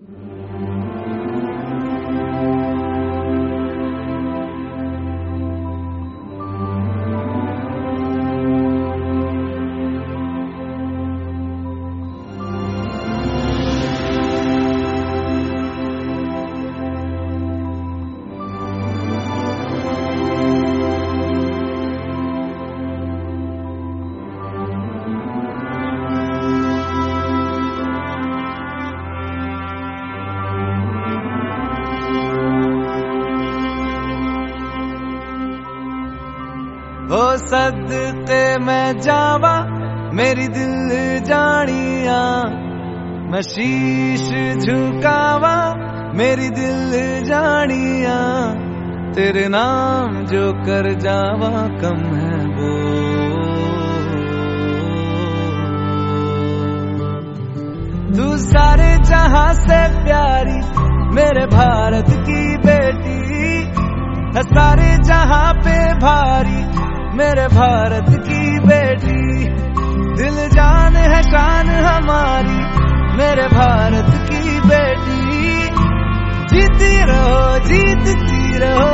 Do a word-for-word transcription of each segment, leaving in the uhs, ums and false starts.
हो सदके मैं जावा मेरी दिल जानिया, मैं शीश झुकावा मेरी दिल जानिया, तेरे नाम जो कर जावा कम है वो। तू सारे जहां से प्यारी मेरे भारत की बेटी है, सारे जहां पे भारी मेरे भारत की बेटी। दिल जान है शान हमारी मेरे भारत की बेटी। जीती रहो जीतती रहो।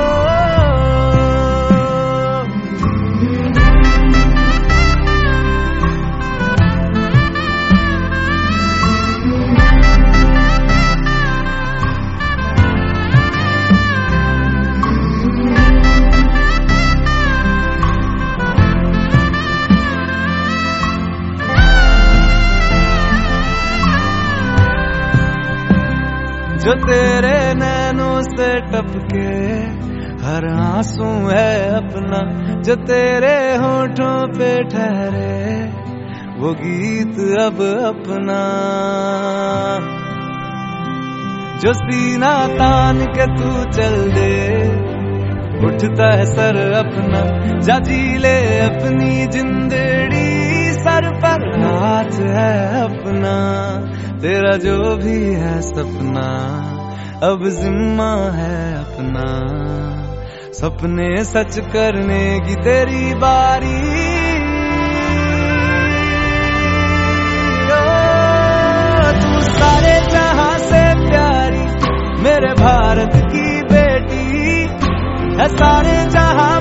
जो तेरे नैनों से टपके हर आंसू है अपना, जो तेरे होठों पे ठहरे वो गीत अब अपना। जो सीना तान के तू चल दे उठता है सर अपना, जा जी ले अपनी जिंदड़ी सर पर हाथ है अपना। तेरा जो भी है सपना अब जिम्मा है अपना, सपने सच करने की तेरी बारी। ओ, तू सारे जहां से प्यारी मेरे भारत की बेटी है, सारे जहां